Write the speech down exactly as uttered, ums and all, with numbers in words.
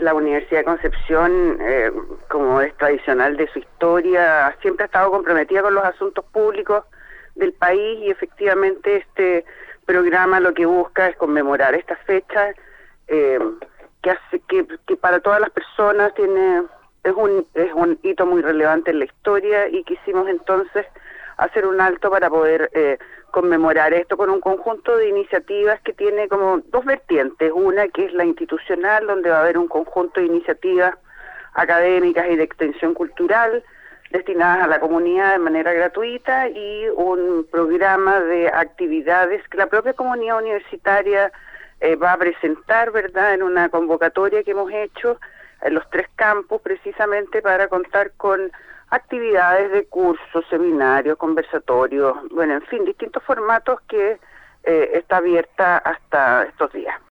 La Universidad de Concepción, eh, como es tradicional de su historia, siempre ha estado comprometida con los asuntos públicos del país y efectivamente este programa lo que busca es conmemorar estas fechas eh, que hace que, que para todas las personas tiene es un es un hito muy relevante en la historia y quisimos entonces hacer un alto para poder eh, conmemorar esto con un conjunto de iniciativas que tiene como dos vertientes, una que es la institucional, donde va a haber un conjunto de iniciativas académicas y de extensión cultural destinadas a la comunidad de manera gratuita, y un programa de actividades que la propia comunidad universitaria eh, va a presentar, ¿verdad?, en una convocatoria que hemos hecho en los tres campus, precisamente para contar con actividades de cursos, seminarios, conversatorios, bueno, en fin, distintos formatos que eh, está abierta hasta estos días.